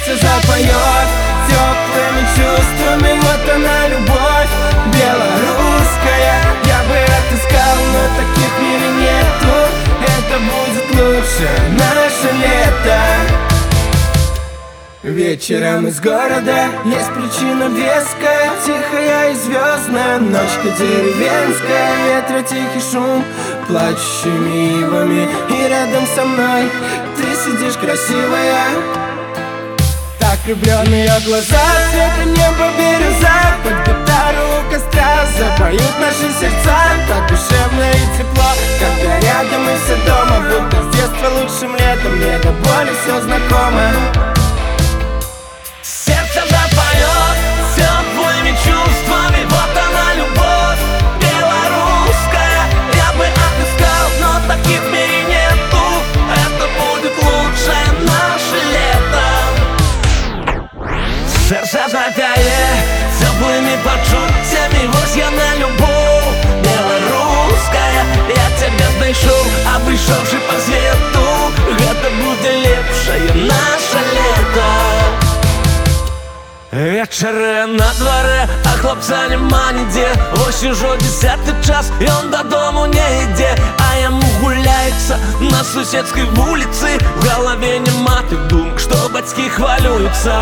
сердце запоет теплыми чувствами. Вот она, любовь белорусская. Я бы отыскал, но таких в мире нету. Это будет лучше наше лето. Вечером из города есть причина веская, тихая и звездная, ночка деревенская. Ветра тихий шум, плачущими ивами. И рядом со мной ты сидишь красивая. Так влюбленные глаза, цвета неба бирюза. Под гитару у костра запоют наши сердца. Так душевно и тепло, когда рядом и все дома. Будто с детства лучшим летом, мне до боли все знакомо. Сердце запоет теплыми чувствами. Вот она, любовь белорусская. Я бы отыскал, но таких в мире нету. Это будет лучшее наше лето. Сердце запяет теплыми почуттями. Вот я на любовь белорусская. Я тебя знайшов, обійшовши по свету. Это будет лепшее наше лето. Вечері на дворе, а хлопца нема ніде. Ось ужо 10-й час, і он додому не йде. А яму гуляється на суседской вулиці. В голове нема тих думок, що батьки хвалюються.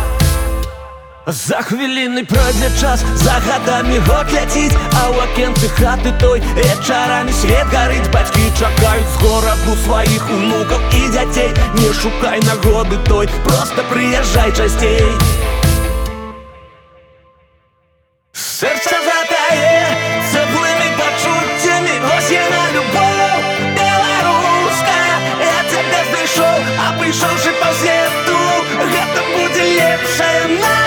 За хвилини пройде час, за годами год летить. А у окенці хати той вечорами свет горить. Батьки чекають з городу своїх внуков і дітей. Не шукай нагоди той, просто приїжджай частей. Сердце затає теплыми почуттями. Ось я на любов белорусская. Я тебя знайшов, обійшовши по свету. Это будет лепшее.